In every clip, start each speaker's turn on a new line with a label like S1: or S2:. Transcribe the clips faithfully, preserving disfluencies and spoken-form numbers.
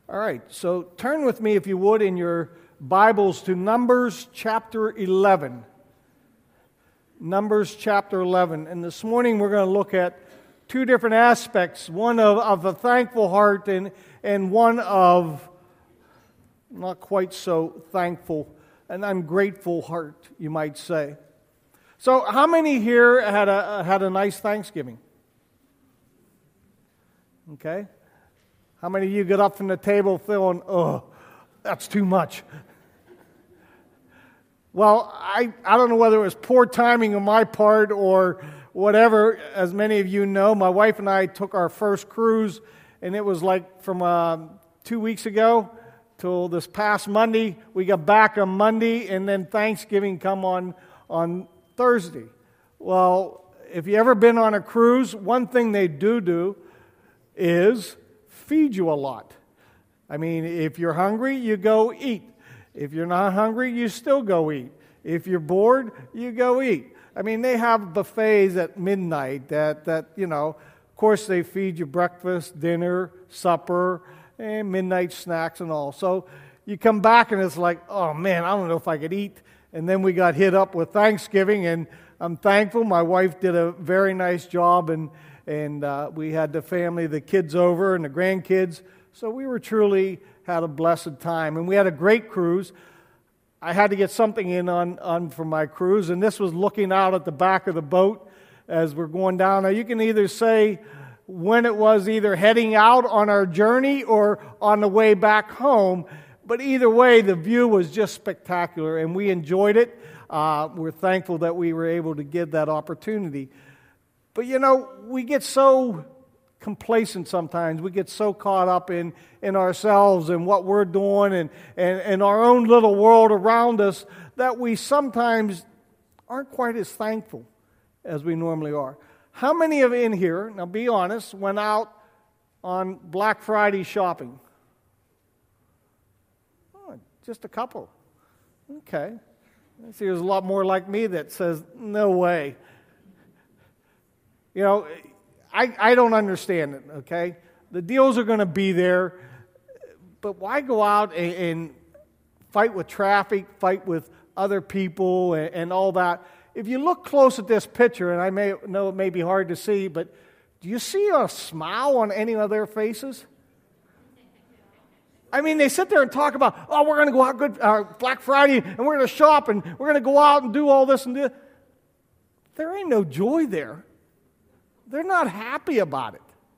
S1: All right, so turn with me, if you would, in your Bibles to Numbers chapter eleven. Numbers chapter eleven. And this morning we're going to look at two different aspects, one of, of a thankful heart and, and one of not quite so thankful, an ungrateful heart, you might say. So how many here had a, had a nice Thanksgiving? Okay. How many of you got up from the table feeling, oh, that's too much? Well, I, I don't know whether it was poor timing on my part or whatever. As many of you know, my wife and I took our first cruise, and it was like from uh, two weeks ago till this past Monday. We got back on Monday, and then Thanksgiving come on, on Thursday. Well, if you ever been on a cruise, one thing they do do is feed you a lot. I mean, if you're hungry, you go eat. If you're not hungry, you still go eat. If you're bored, you go eat. I mean, they have buffets at midnight that, that you know, of course they feed you breakfast, dinner, supper, and midnight snacks and all. So you come back and it's like, oh man, I don't know if I could eat. And then we got hit up with Thanksgiving, and I'm thankful. My wife did a very nice job, and And uh, we had the family, the kids over, and the grandkids. So we were truly had a blessed time. And we had a great cruise. I had to get something in on, on for my cruise. And this was looking out at the back of the boat as we're going down. Now you can either say when it was either heading out on our journey or on the way back home. But either way, the view was just spectacular. And we enjoyed it. Uh, we're thankful that we were able to get that opportunity. But, you know, we get so complacent sometimes. We get so caught up in, in ourselves and what we're doing and, and, and our own little world around us that we sometimes aren't quite as thankful as we normally are. How many of you in here, now be honest, went out on Black Friday shopping? Oh, just a couple. Okay. I see there's a lot more like me that says, no way. You know, I, I don't understand it, okay? The deals are going to be there, but why go out and, and fight with traffic, fight with other people and, and all that? If you look close at this picture, and I may know it may be hard to see, but do you see a smile on any of their faces? I mean, they sit there and talk about, oh, we're going to go out good uh, Black Friday, and we're going to shop, and we're going to go out and do all this and that. There ain't no joy there. They're not happy about it.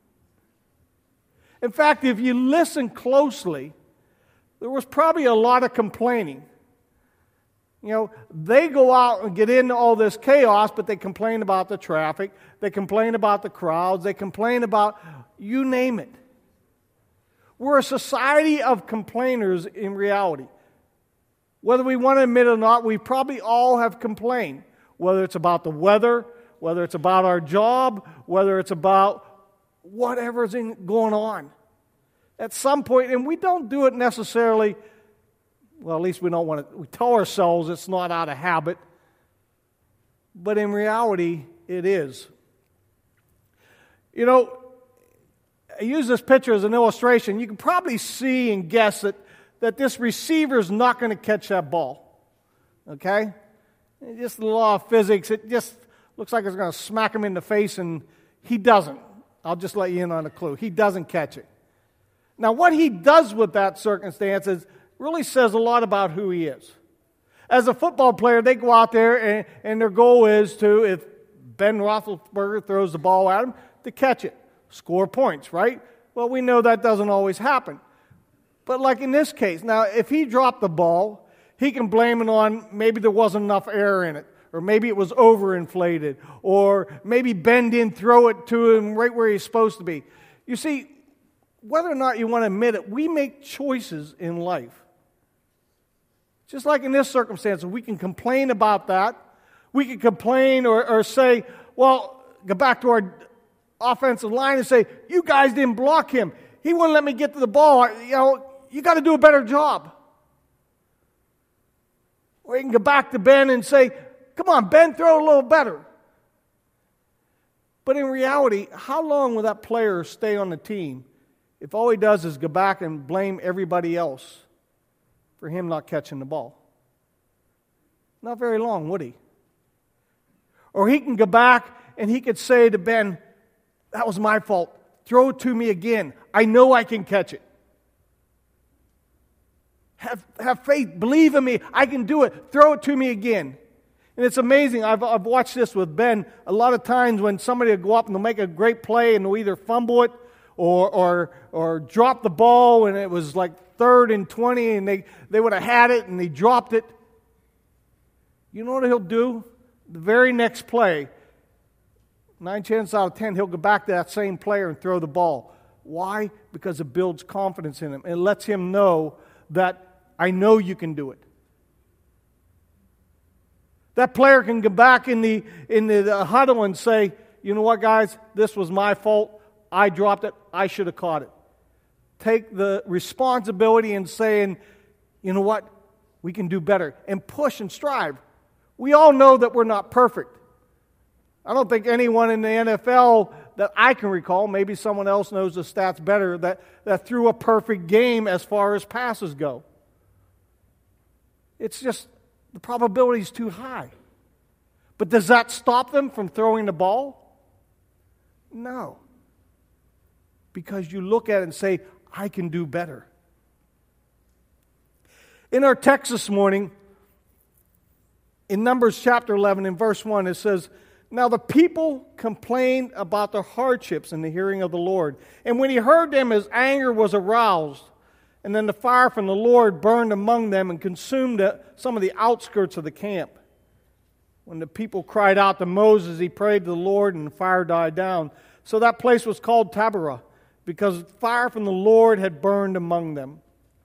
S1: In fact, if you listen closely, there was probably a lot of complaining. You know, they go out and get into all this chaos, but they complain about the traffic, they complain about the crowds, they complain about you name it. We're a society of complainers in reality. Whether we want to admit it or not, we probably all have complained, whether it's about the weather, whether it's about our job, whether it's about whatever's in, going on. At some point, and we don't do it necessarily, well, at least we don't want to, we tell ourselves it's not out of habit, but in reality, it is. You know, I use this picture as an illustration. You can probably see and guess that, that this receiver is not going to catch that ball. Okay? Just the law of physics, it just looks like it's going to smack him in the face, and he doesn't. I'll just let you in on a clue. He doesn't catch it. Now, what he does with that circumstance is really says a lot about who he is. As a football player, they go out there, and, and their goal is to, if Ben Roethlisberger throws the ball at him, to catch it, score points, right? Well, we know that doesn't always happen. But like in this case, now, if he dropped the ball, he can blame it on maybe there wasn't enough air in it. Or maybe it was overinflated. Or maybe Ben didn't throw it to him right where he's supposed to be. You see, whether or not you want to admit it, we make choices in life. Just like in this circumstance, we can complain about that. We can complain or, or say, well, go back to our offensive line and say, you guys didn't block him. He wouldn't let me get to the ball. You know, you got to do a better job. Or you can go back to Ben and say, come on, Ben, throw a little better. But in reality, how long will that player stay on the team if all he does is go back and blame everybody else for him not catching the ball? Not very long, would he? Or he can go back and he could say to Ben, that was my fault. Throw it to me again. I know I can catch it. Have, have faith. Believe in me. I can do it. Throw it to me again. And it's amazing. I've, I've watched this with Ben. A lot of times when somebody will go up and they'll make a great play and they'll either fumble it or or or drop the ball, and it was like third and twenty and they, they would have had it and they dropped it. You know what he'll do? The very next play, nine chances out of ten, he'll go back to that same player and throw the ball. Why? Because it builds confidence in him. It lets him know that I know you can do it. That player can go back in the in the, the huddle and say, you know what, guys, this was my fault. I dropped it. I should have caught it. Take the responsibility in saying, you know what, we can do better. And push and strive. We all know that we're not perfect. I don't think anyone in the N F L that I can recall, maybe someone else knows the stats better, that, that threw a perfect game as far as passes go. It's just, the probability is too high. But does that stop them from throwing the ball? No. Because you look at it and say, I can do better. In our text this morning, in Numbers chapter eleven, in verse one, it says, now the people complained about their hardships in the hearing of the Lord. And when he heard them, his anger was aroused. And then the fire from the Lord burned among them and consumed some of the outskirts of the camp. When the people cried out to Moses, he prayed to the Lord, and the fire died down. So that place was called Taberah, because fire from the Lord had burned among them.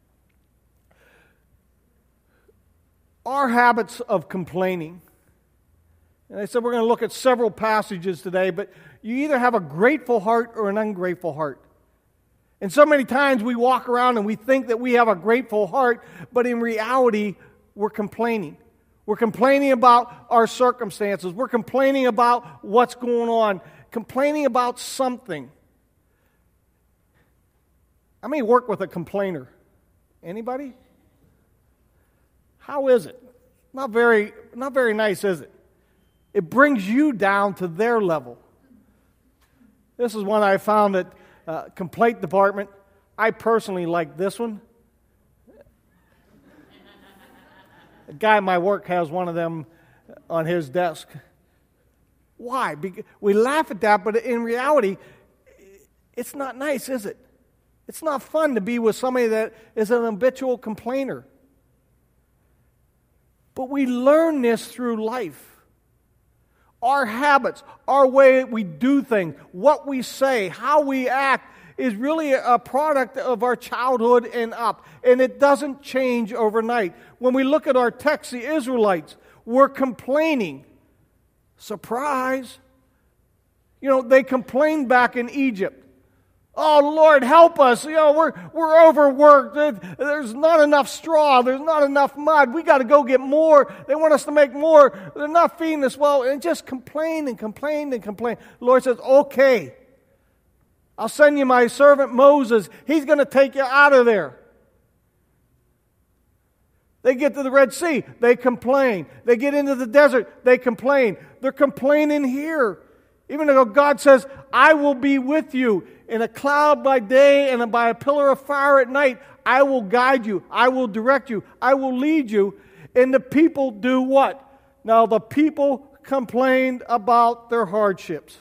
S1: Our habits of complaining. And I said we're going to look at several passages today, but you either have a grateful heart or an ungrateful heart. And so many times we walk around and we think that we have a grateful heart, but in reality, we're complaining. We're complaining about our circumstances. We're complaining about what's going on. Complaining about something. I may work with a complainer. Anybody? How is it? Not very, not very nice, is it? It brings you down to their level. This is one I found at uh, complaint department. I personally like this one. A guy at my work has one of them on his desk. Why? Because we laugh at that, but in reality, it's not nice, is it? It's not fun to be with somebody that is an habitual complainer. But we learn this through life. Our habits, our way we do things, what we say, how we act is really a product of our childhood and up. And it doesn't change overnight. When we look at our text, the Israelites were complaining. Surprise! You know, they complained back in Egypt. Oh, Lord, help us. You know, we're we're overworked. There's not enough straw. There's not enough mud. We got to go get more. They want us to make more. They're not feeding us well. And just complain and complain and complain. The Lord says, okay, I'll send you my servant Moses. He's going to take you out of there. They get to the Red Sea. They complain. They get into the desert. They complain. They're complaining here. Even though God says, I will be with you in a cloud by day and by a pillar of fire at night. I will guide you. I will direct you. I will lead you. And the people do what? Now the people complained about their hardships.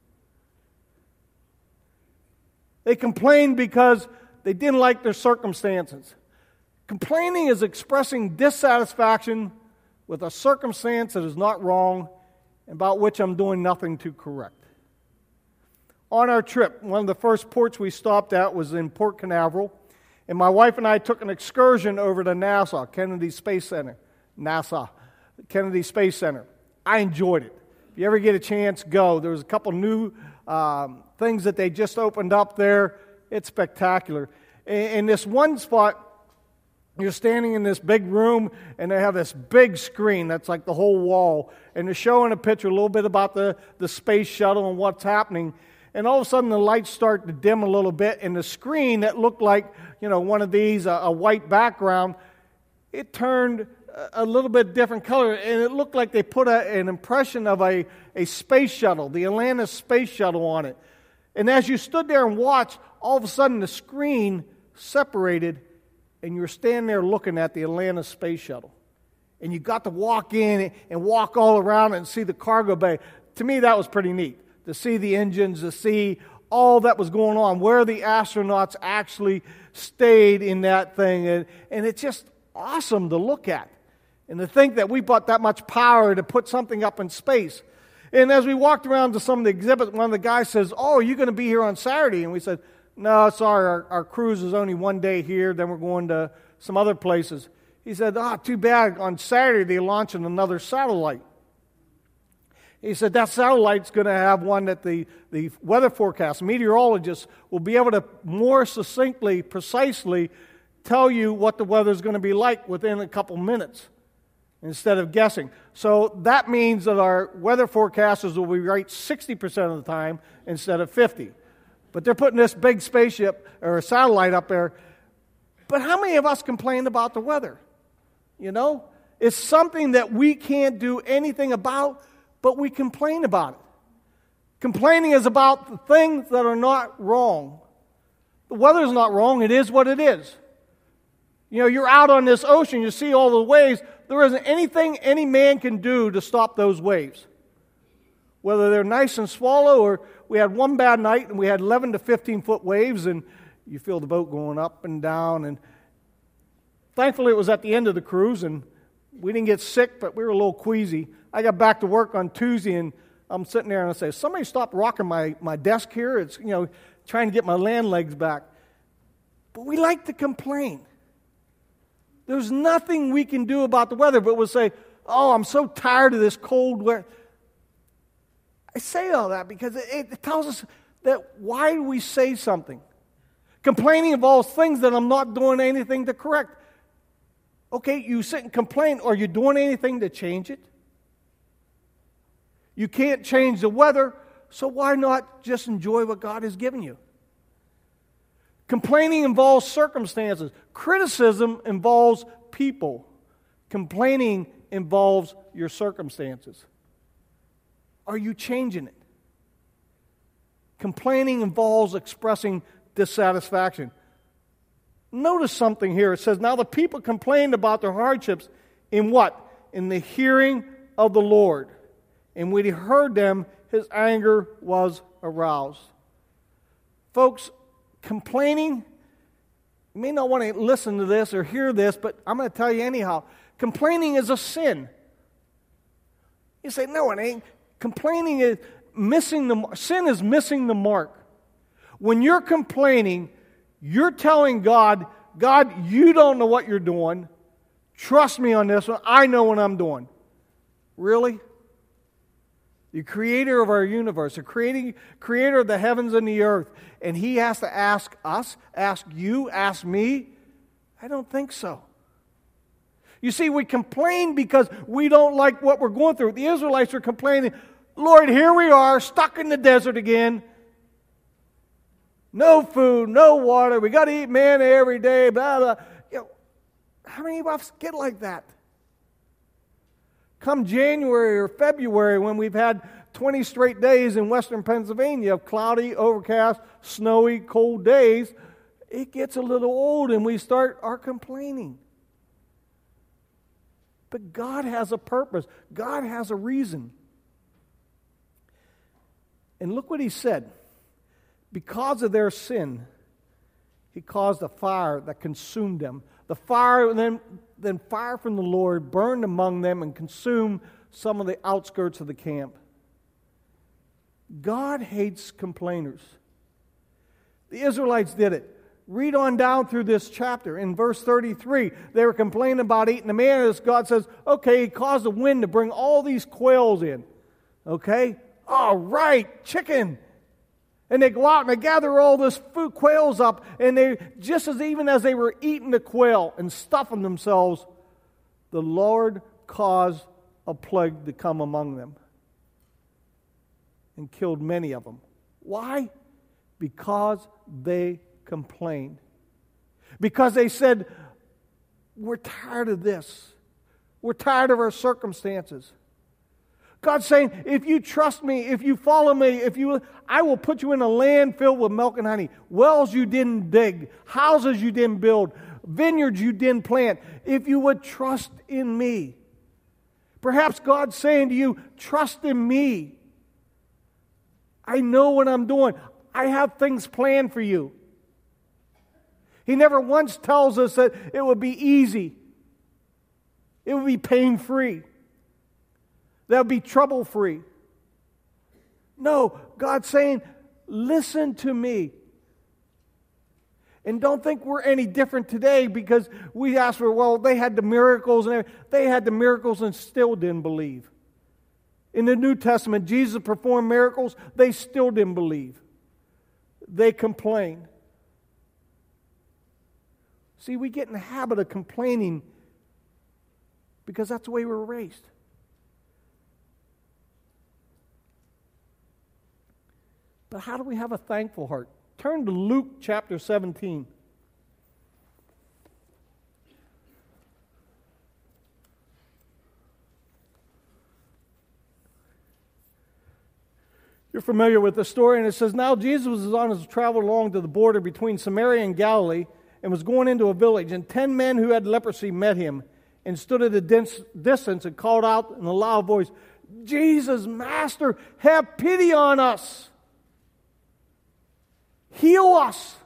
S1: They complained because they didn't like their circumstances. Complaining is expressing dissatisfaction with a circumstance that is not wrong, about which I'm doing nothing to correct. On our trip, one of the first ports we stopped at was in Port Canaveral, and my wife and I took an excursion over to NASA, Kennedy Space Center. NASA, Kennedy Space Center. I enjoyed it. If you ever get a chance, go. There was a couple new um, things that they just opened up there. It's spectacular. In, in this one spot, you're standing in this big room, and they have this big screen that's like the whole wall, and they're showing a picture a little bit about the, the space shuttle and what's happening. and all of a sudden the lights start to dim a little bit, and the screen that looked like, you know, one of these, a, a white background, it turned a little bit different color, and it looked like they put a, an impression of a, a space shuttle, the Atlantis space shuttle on it. And as you stood there and watched, all of a sudden the screen separated, and you were standing there looking at the Atlantis space shuttle. And you got to walk in and walk all around and see the cargo bay. To me, that was pretty neat, to see the engines, to see all that was going on, where the astronauts actually stayed in that thing. And, and it's just awesome to look at. And to think that we bought that much power to put something up in space. And as we walked around to some of the exhibits, one of the guys says, "Oh, are you going to be here on Saturday?" And we said, "No, sorry, our, our cruise is only one day here, then we're going to some other places." He said, "Oh, too bad. On Saturday they're launching another satellite." He said, "That satellite's going to have one that the, the weather forecast, meteorologists will be able to more succinctly, precisely tell you what the weather's going to be like within a couple minutes, instead of guessing." So that means that our weather forecasters will be right sixty percent of the time instead of fifty. But they're putting this big spaceship or a satellite up there. But how many of us complain about the weather? You know, it's something that we can't do anything about, but we complain about it. Complaining is about the things that are not wrong. The weather's not wrong. It is what it is. You know, you're out on this ocean, you see all the waves. There isn't anything any man can do to stop those waves. Whether they're nice and swallow, or we had one bad night and we had eleven to fifteen foot waves, and you feel the boat going up and down. And thankfully it was at the end of the cruise, and we didn't get sick, but we were a little queasy. I got back to work on Tuesday, and I'm sitting there and I say, "Somebody stop rocking my, my desk here. It's, you know, trying to get my land legs back." But we like to complain. There's nothing we can do about the weather, but we'll say, "Oh, I'm so tired of this cold weather." I say all that because it, it tells us that why do we say something? Complaining involves things that I'm not doing anything to correct. Okay, you sit and complain. Are you doing anything to change it? You can't change the weather, so why not just enjoy what God has given you? Complaining involves circumstances. Criticism involves people. Complaining involves your circumstances. Are you changing it? Complaining involves expressing dissatisfaction. Notice something here. It says, "Now the people complained about their hardships in what? In the hearing of the Lord. And when he heard them, his anger was aroused." Folks, complaining, you may not want to listen to this or hear this, but I'm going to tell you anyhow. Complaining is a sin. You say, "No, it ain't." Complaining is missing the sin is missing the mark. When you're complaining, you're telling God, "God, you don't know what you're doing. Trust me on this one. I know what I'm doing." Really? The creator of our universe, the creating, creator of the heavens and the earth, and he has to ask us, ask you, ask me? I don't think so. You see, we complain because we don't like what we're going through. The Israelites were complaining, "Lord, here we are, stuck in the desert again. No food, no water. We got to eat manna every day." Blah, blah. You know, how many of us get like that? Come January or February, when we've had twenty straight days in western Pennsylvania of cloudy, overcast, snowy, cold days, it gets a little old and we start our complaining. But God has a purpose. God has a reason. And look what he said. Because of their sin, he caused a fire that consumed them. The fire, then, then fire from the Lord burned among them and consumed some of the outskirts of the camp. God hates complainers. The Israelites did it. Read on down through this chapter. In verse thirty-three, they were complaining about eating the manna. God says, okay, he caused the wind to bring all these quails in. Okay? All right, chicken. And they go out and they gather all this food, quails up, and they, just as even as they were eating the quail and stuffing themselves, the Lord caused a plague to come among them and killed many of them. Why? Because they complained. Because they said, we're tired of this. We're tired of our circumstances. God's saying, if you trust me, if you follow me, if you, I will put you in a land filled with milk and honey. Wells you didn't dig, houses you didn't build, vineyards you didn't plant. If you would trust in me. Perhaps God's saying to you, trust in me. I know what I'm doing. I have things planned for you. He never once tells us that it would be easy. It would be pain-free. That would be trouble-free. No, God's saying, listen to me. And don't think we're any different today because we ask for, well, they had the miracles and everything. They had the miracles and still didn't believe. In the New Testament, Jesus performed miracles. They still didn't believe. They complained. See, we get in the habit of complaining because that's the way we were raised. But how do we have a thankful heart? Turn to Luke chapter seventeen. You're familiar with the story, and it says, now Jesus was on his travel along to the border between Samaria and Galilee, and was going into a village, and ten men who had leprosy met him, and stood at a distance and called out in a loud voice, Jesus, Master, have pity on us. Heal us.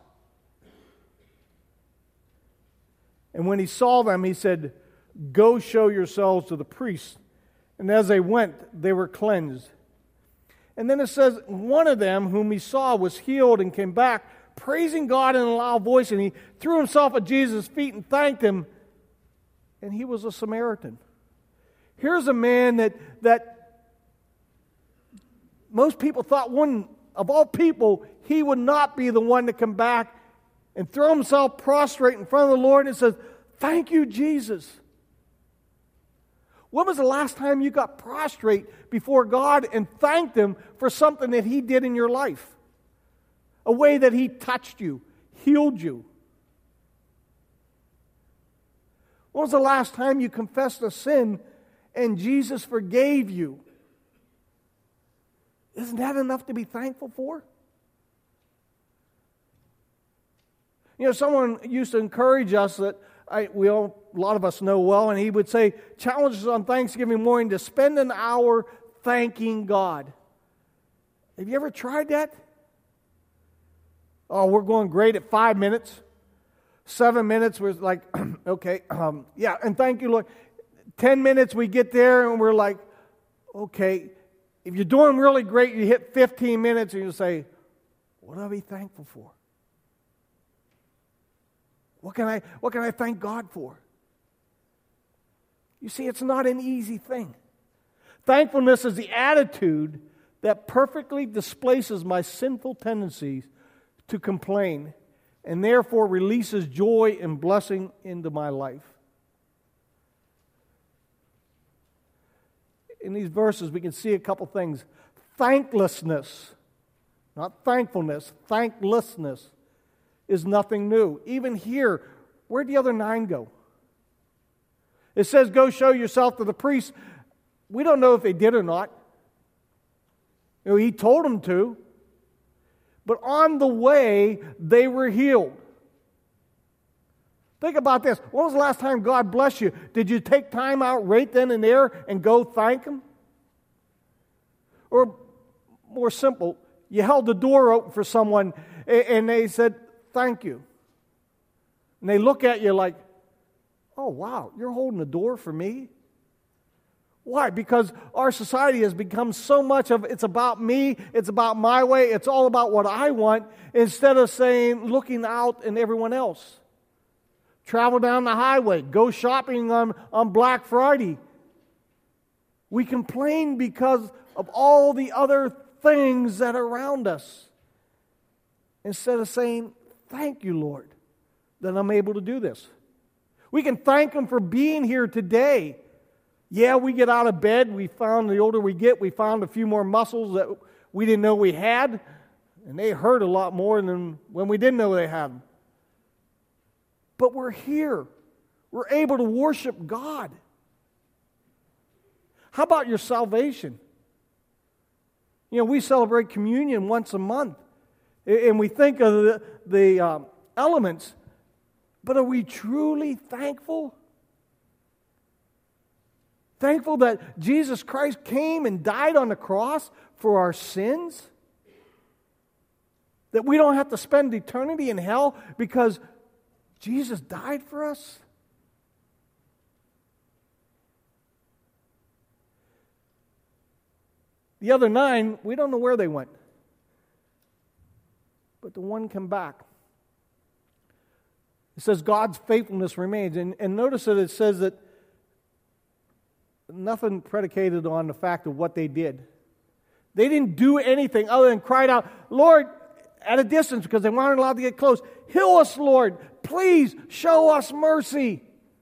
S1: And when he saw them, he said, go show yourselves to the priests. And as they went, they were cleansed. And then it says, one of them whom he saw was healed and came back, praising God in a loud voice, and he threw himself at Jesus' feet and thanked him. And he was a Samaritan. Here's a man that, that most people thought one of all people, he would not be the one to come back and throw himself prostrate in front of the Lord and says, thank you, Jesus. When was the last time you got prostrate before God and thanked Him for something that He did in your life? A way that He touched you, healed you. When was the last time you confessed a sin and Jesus forgave you? Isn't that enough to be thankful for? You know, someone used to encourage us that I, we all, a lot of us know well, and he would say, challenge us on Thanksgiving morning to spend an hour thanking God. Have you ever tried that? Oh, we're going great at five minutes. Seven minutes, we're like, okay, um, yeah, and thank you, Lord. Ten minutes, we get there, and we're like, okay. If you're doing really great, you hit fifteen minutes, and you say, what do I be thankful for? What can I, what can I thank God for? You see, it's not an easy thing. Thankfulness is the attitude that perfectly displaces my sinful tendencies to complain and therefore releases joy and blessing into my life. In these verses, we can see a couple things. Thanklessness, not thankfulness, thanklessness is nothing new. Even here, where'd the other nine go? It says, go show yourself to the priest. We don't know if they did or not. You know, he told them to. But on the way, they were healed. Think about this. When was the last time God blessed you? Did you take time out right then and there and go thank Him? Or more simple, you held the door open for someone and they said, thank you. And they look at you like, oh, wow, you're holding the door for me? Why? Because our society has become so much of it's about me, it's about my way, it's all about what I want, instead of saying, looking out and everyone else. Travel down the highway, go shopping on, on Black Friday. We complain because of all the other things that are around us, instead of saying, thank you, Lord, that I'm able to do this. We can thank Him for being here today. Yeah, we get out of bed. We found, the older we get, we found a few more muscles that we didn't know we had. And they hurt a lot more than when we didn't know they had them. But we're here. We're able to worship God. How about your salvation? You know, we celebrate communion once a month. And we think of the, the um, elements. But are we truly thankful? Thankful that Jesus Christ came and died on the cross for our sins? That we don't have to spend eternity in hell because Jesus died for us? The other nine, we don't know where they went. But the one came back. It says God's faithfulness remains. And, and notice that it says that nothing predicated on the fact of what they did. They didn't do anything other than cried out, Lord, at a distance because they weren't allowed to get close. Heal us, Lord. Please show us mercy.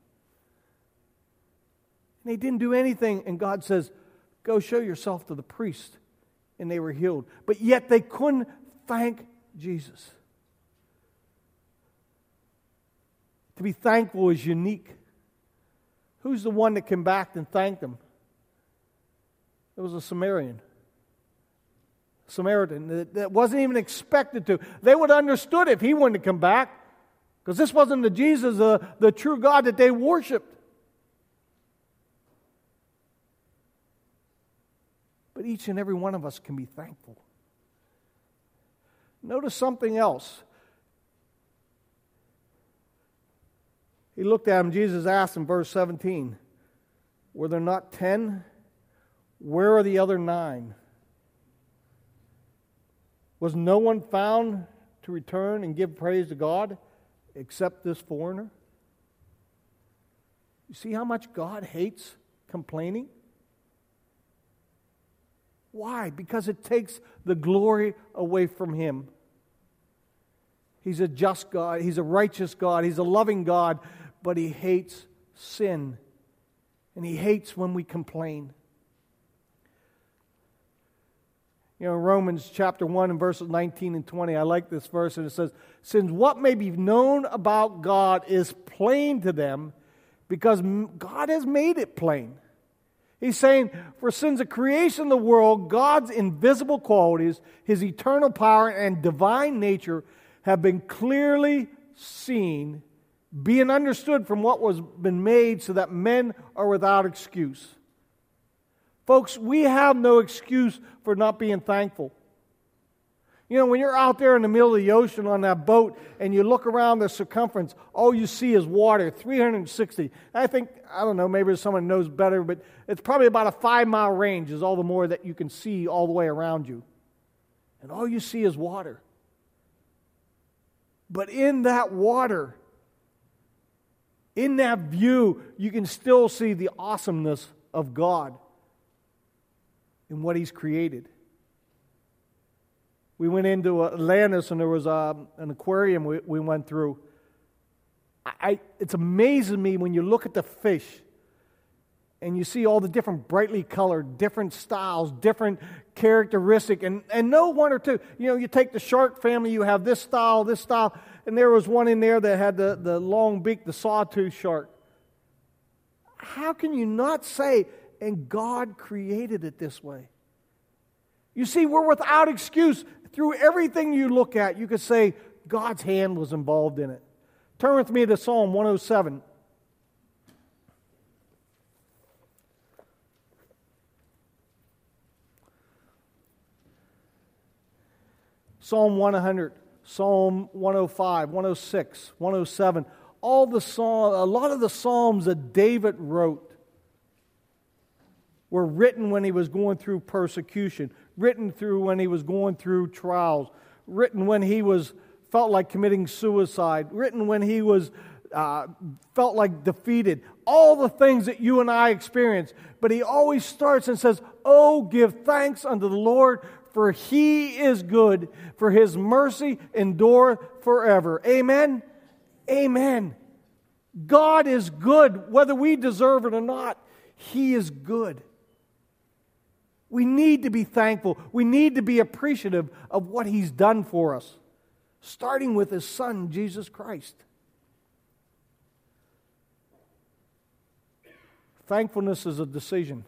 S1: And they didn't do anything. And God says, go show yourself to the priest. And they were healed. But yet they couldn't thank Jesus. To be thankful is unique. Who's the one that came back and thanked them? It was a Samaritan. Samaritan that, that wasn't even expected to. They would have understood if he wouldn't have come back, because this wasn't the Jesus, uh, the true God that they worshipped. But each and every one of us can be thankful. Notice something else. He looked at him. Jesus asked in verse seventeen, were there not ten? Where are the other nine? Was no one found to return and give praise to God except this foreigner? You see how much God hates complaining? Why? Because it takes the glory away from Him. He's a just God. He's a righteous God. He's a loving God. But He hates sin. And He hates when we complain. You know, Romans chapter one and verses nineteen and twenty, I like this verse, and it says, since what may be known about God is plain to them, because God has made it plain. He's saying, for since the creation of the world, God's invisible qualities, His eternal power and divine nature have been clearly seen, being understood from what was been made, so that men are without excuse. Folks, we have no excuse for not being thankful. You know, when you're out there in the middle of the ocean on that boat and you look around the circumference, all you see is water, three hundred sixty. I think, I don't know, maybe someone knows better, but it's probably about a five-mile range is all the more that you can see all the way around you. And all you see is water. But in that water, in that view, you can still see the awesomeness of God in what He's created. We went into Atlantis and there was a, an aquarium we, we went through. I, it's amazing me when you look at the fish and you see all the different brightly colored, different styles, different characteristic, and, and no one or two. You know, you take the shark family, you have this style, this style, and there was one in there that had the, the long beak, the sawtooth shark. How can you not say, and God created it this way? You see, we're without excuse. Through everything you look at, you could say God's hand was involved in it. Turn with me to Psalm one oh seven. Psalm one hundred, Psalm one oh five, one oh six, one oh seven. All the psalm, a lot of the psalms that David wrote were written when he was going through persecution, written through when he was going through trials, written when he was felt like committing suicide, written when he was uh, felt like defeated. All the things that you and I experience. But he always starts and says, "Oh, give thanks unto the Lord, for He is good, for His mercy endureth forever." Amen? Amen. God is good, whether we deserve it or not. He is good. We need to be thankful. We need to be appreciative of what He's done for us, starting with His Son, Jesus Christ. Thankfulness is a decision.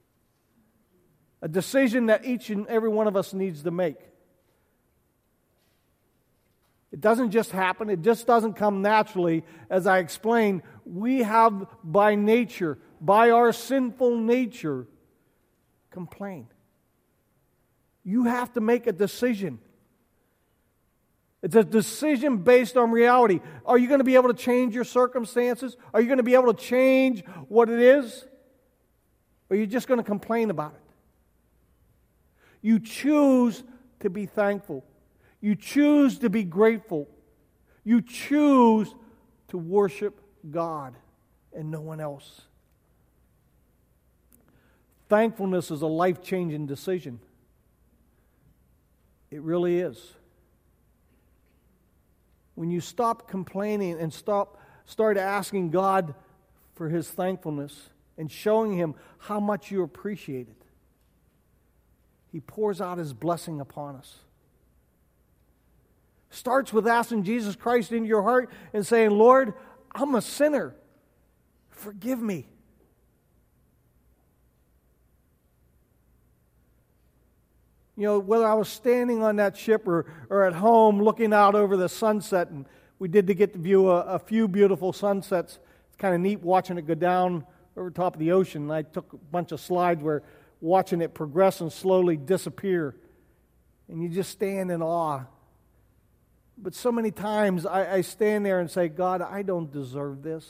S1: A decision that each and every one of us needs to make. It doesn't just happen. It just doesn't come naturally. As I explained, we have by nature, by our sinful nature, complain. You have to make a decision. It's a decision based on reality. Are you going to be able to change your circumstances? Are you going to be able to change what it is? Or are you just going to complain about it? You choose to be thankful. You choose to be grateful. You choose to worship God and no one else. Thankfulness is a life-changing decision. It really is. When you stop complaining and stop, start asking God for His thankfulness and showing Him how much you appreciate it, He pours out His blessing upon us. Starts with asking Jesus Christ into your heart and saying, Lord, I'm a sinner. Forgive me. You know, whether I was standing on that ship or, or at home looking out over the sunset, and we did to get to view a, a few beautiful sunsets. It's kind of neat watching it go down over the top of the ocean. I took a bunch of slides where watching it progress and slowly disappear. And you just stand in awe. But so many times I, I stand there and say, God, I don't deserve this,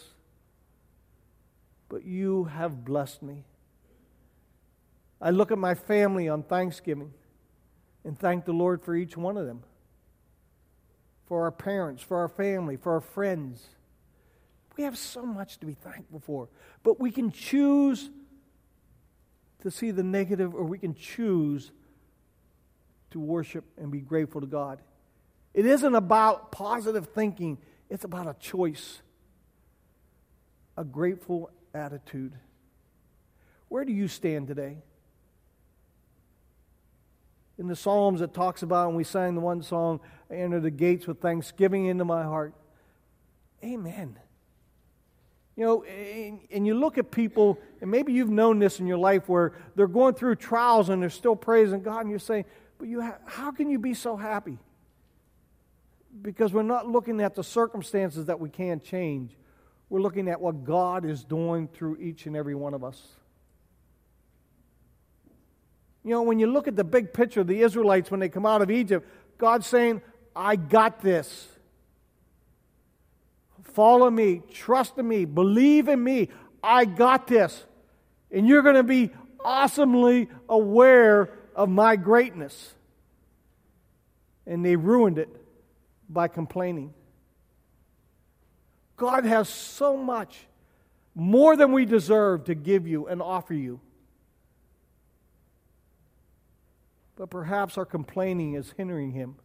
S1: but you have blessed me. I look at my family on Thanksgiving and thank the Lord for each one of them, for our parents, for our family, for our friends. We have so much to be thankful for, but we can choose to see the negative, or we can choose to worship and be grateful to God. It isn't about positive thinking. It's about a choice, a grateful attitude. Where do you stand today? In the Psalms it talks about, and we sang the one song, I enter the gates with thanksgiving into my heart. Amen. You know, and, and you look at people, and maybe you've known this in your life, where they're going through trials and they're still praising God, and you're saying, but you ha- how can you be so happy? Because we're not looking at the circumstances that we can't change. We're looking at what God is doing through each and every one of us. You know, when you look at the big picture of the Israelites when they come out of Egypt, God's saying, I got this. Follow me, trust in me, believe in me. I got this. And you're going to be awesomely aware of my greatness. And they ruined it by complaining. God has so much, more than we deserve, to give you and offer you. But perhaps our complaining is hindering Him.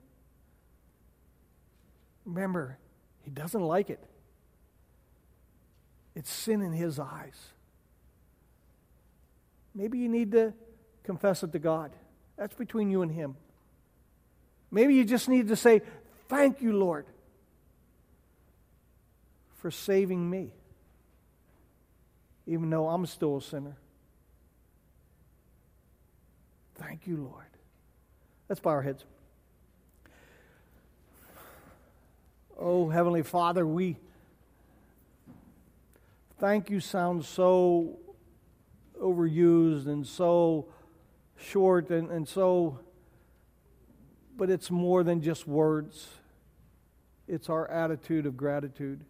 S1: Remember, He doesn't like it. It's sin in His eyes. Maybe you need to confess it to God. That's between you and Him. Maybe you just need to say, thank you, Lord, for saving me, even though I'm still a sinner. Thank you, Lord. Let's bow our heads. Oh, Heavenly Father, we thank you sounds so overused and so short and, and so, but it's more than just words. It's our attitude of gratitude.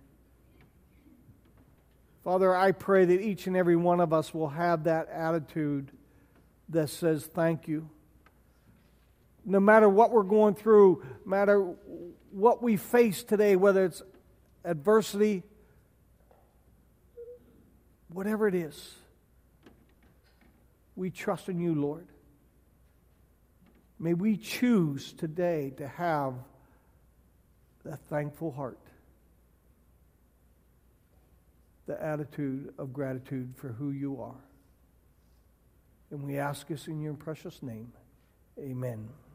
S1: Father, I pray that each and every one of us will have that attitude that says thank you. No matter what we're going through, no matter what we face today, whether it's adversity, whatever it is, we trust in you, Lord. May we choose today to have a thankful heart, the attitude of gratitude for who you are. And we ask this in your precious name. Amen.